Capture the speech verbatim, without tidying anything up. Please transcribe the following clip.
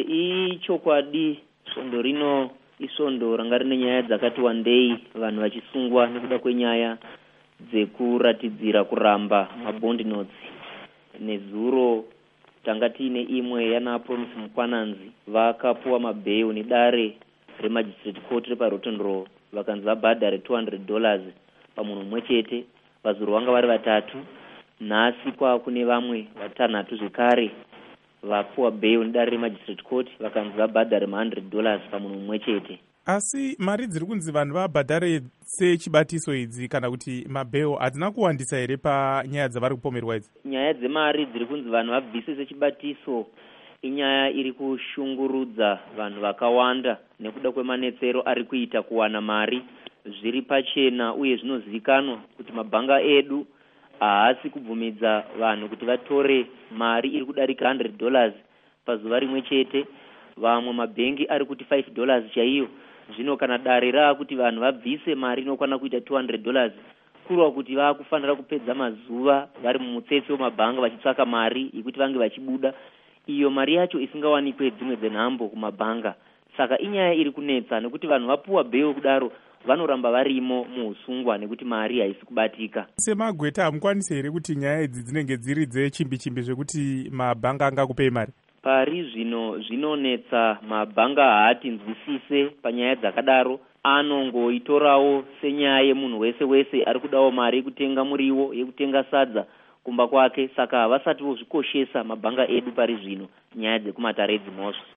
Ichokwadi svondo rino isvondo ranga rine nyaya dzakati wandei, vanhu vachisungwa nekuda kwenyaya dzekuratidzira kuramba mabondi notes. Nezuro tanga tiine imwe yana Promise Mukwananzi vakapuwa mabheyo nedare remagistrate court repaRotten Row vakanzi vabhadhare two hundred dollars pamunhu mumwe chete. Vazuru vanga vari vatatu. Nhasi kwakune vamwe vatanhatu zvekare vapuwa bheyo nedare remagistrate court vakanzi vabhadhare one hundred dollars pamunhu mumwe chete. Asi mari dziri kunzi vanhu vabhadhare sechibatiso idzi kana kuti mabheyo hadzina kuwandisa here panyaya dzavari kupomerwa idzi? Nyaya dzemari dziri kunzi vanhu vabvise sechibatiso inyaya iri kushungurudza vanhu vakawanda nekuda kwemanetsero ari kuita kuwana mari zviri pachena, uye zvinozivikanwa kuti mabhanga edu haasi kubvumidza vanhu kuti vatore mari iri kudarika one hundred dollars pazuva rimwe chete. Vamwe mabhengi ari kuti five dollars chaiyo. Zvino kana dare raa kuti vanhu vabvise mari inokwana kuita two hundred dollars, kurwa kuti vakufanira kupedza mazuva vari mumutsetse wemabhanga vachitsvaka mari yekuti vange vachibuda, iyo mari yacho isingawanikwe dzimwe dzenhambo kumabhanga. Saka inyaya iri kunetsa nekuti vanhu vapuwa bheyo kudaro vanoramba varimo muusungwa nekuti mari haisi kubatika. Semagweta hamukwanisi here kuti nyaya idzi dzinenge dziri dzechimbi-chimbi zvekuti mabhanga angakupei mari? Pari zvino zvinonetsa, mabhanga haatinzwisise panyaya dzakadaro. Anongoitorawo senyaya yemunhu wese wese ari kudawo mari yekutenga muriwo, yekutenga sadza kumba kwake. Saka havasati vozvikoshesa mabhanga edu pari zvino nyaya dzekumatare dzimosva.